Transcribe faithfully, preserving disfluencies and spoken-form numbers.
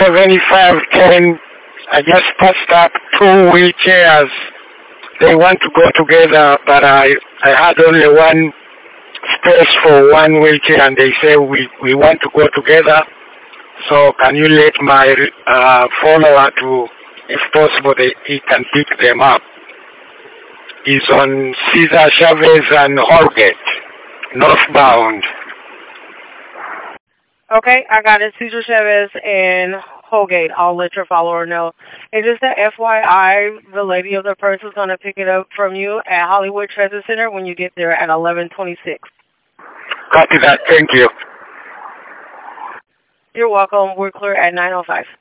seventy-five ten. I just passed up two wheelchairs. They want to go together, but I I had only one space for one wheelchair, and they say we, we want to go together. So can you let my uh, follower to, if possible, they, he can pick them up. He's on Cesar Chavez and Holgate, northbound. Okay, I got it. Cesar Chavez and Holgate. I'll let your follower know. And just a F Y I, the lady of the purse is going to pick it up from you at Hollywood Treasure Center when you get there at eleven twenty-six. Copy that. Thank you. You're welcome. We're clear at nine oh five.